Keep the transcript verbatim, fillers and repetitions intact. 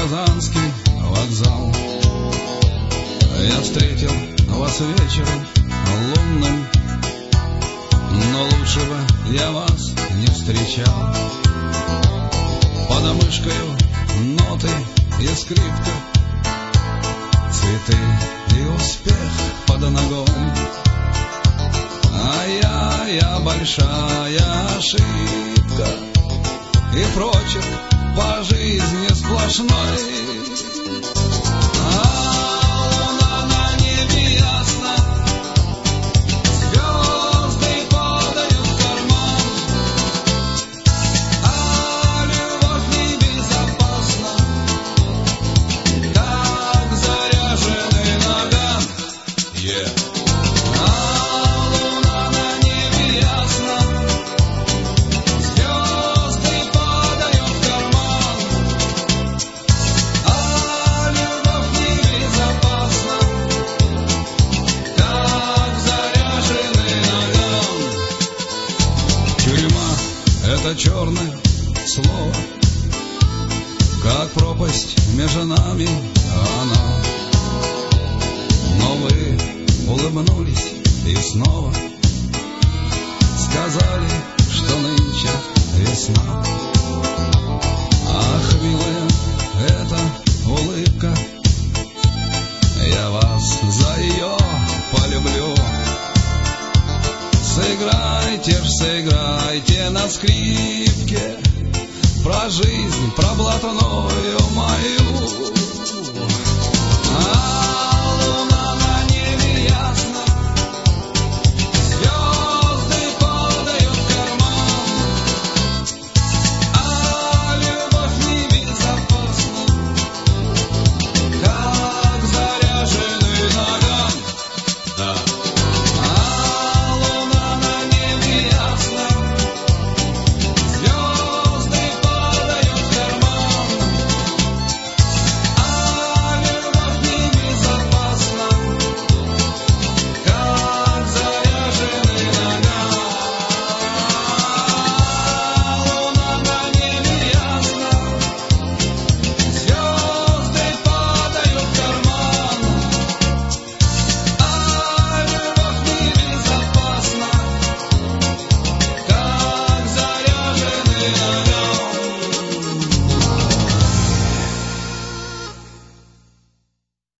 Казанский вокзал. Я встретил вас вечером лунным, но лучше бы я вас не встречал. Под мышкою ноты и скрипка, цветы и успех под ногой. А я, я большая ошибка, и прочерк по жизни сплошной. Это черное слово, как пропасть между нами она. Но вы улыбнулись и снова сказали, что нынче весна. Ах, милая, эта улыбка, я вас за ее полюблю. Сыграйте ж, сыграйте на скрипке про жизнь, про блатную мою.